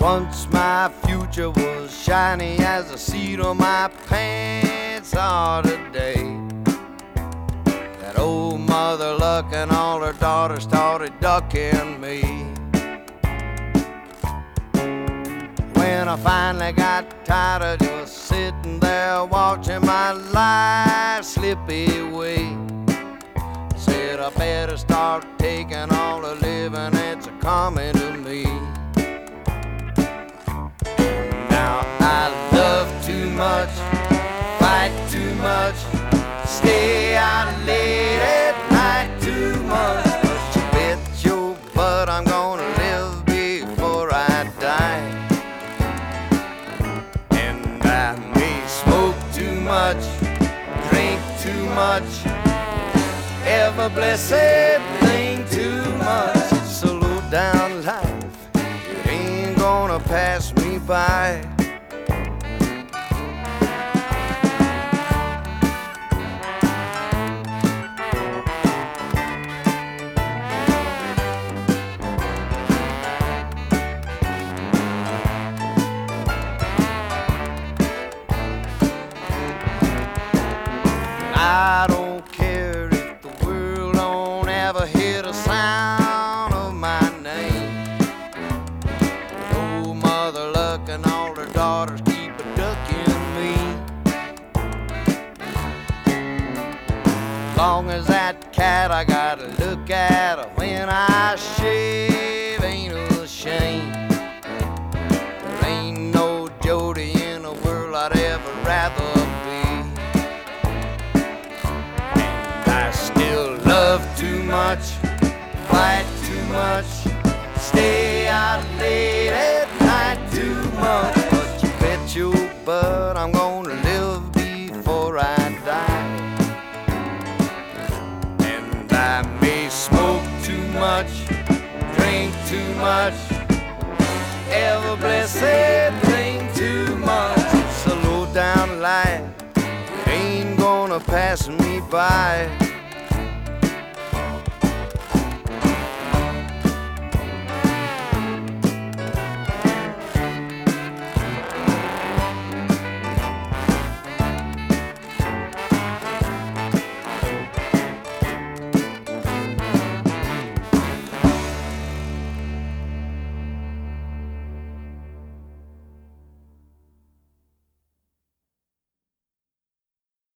Once my future was shiny as the seat of my pants are today. That old mother luck and all her daughters started ducking me. When I finally got tired of just sitting there watching my life slip away, said I better start taking all the living that's coming to me. Now I love too much, fight too much, stay out late at night too much. But you bet your butt I'm gonna live before I die. And I may smoke too much, drink too much, ever blessed thing too much. Slow down life, it ain't gonna pass me by. I don't care if the world don't ever hear the sound of my name. Old mother luck and all her daughters keep a-ducking me. Long as that cat I gotta look at her when I shave ain't a shame. There ain't no Jody in the world I'd ever rather be. Love too much, fight too much, stay out late at night too much. But you bet your butt I'm gonna live before I die. And I may smoke too much, drink too much, ever blessed thing too much. Slow down life, it ain't gonna pass me by.